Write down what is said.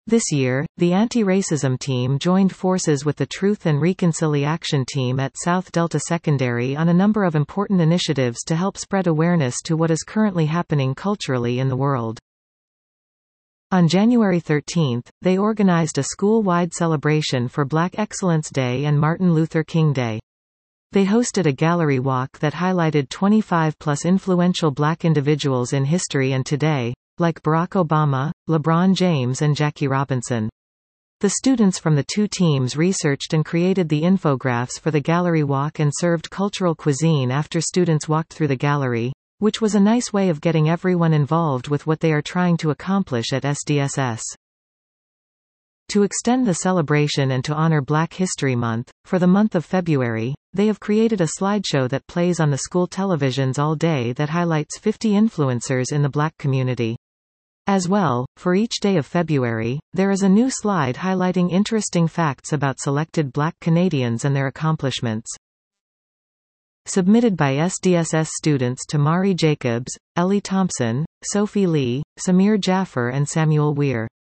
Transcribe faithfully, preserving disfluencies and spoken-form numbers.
This year, the anti-racism team joined forces with the Truth and Reconciliation team at South Delta Secondary on a number of important initiatives to help spread awareness to what is currently happening culturally in the world. On January thirteenth, they organized a school-wide celebration for Black Excellence Day and Martin Luther King Day. They hosted a gallery walk that highlighted twenty-five plus influential Black individuals in history and today, like Barack Obama, LeBron James and Jackie Robinson. The students from the two teams researched and created the infographics for the gallery walk and served cultural cuisine after students walked through the gallery, which was a nice way of getting everyone involved with what they are trying to accomplish at S D S S. To extend the celebration and to honor Black History Month, for the month of February, they have created a slideshow that plays on the school televisions all day that highlights fifty influencers in the Black community. As well, for each day of February, there is a new slide highlighting interesting facts about selected Black Canadians and their accomplishments. Submitted by S D S S students Tamari Jacobs, Ellie Thompson, Sophie Lee, Samir Jaffer and Samuel Weir.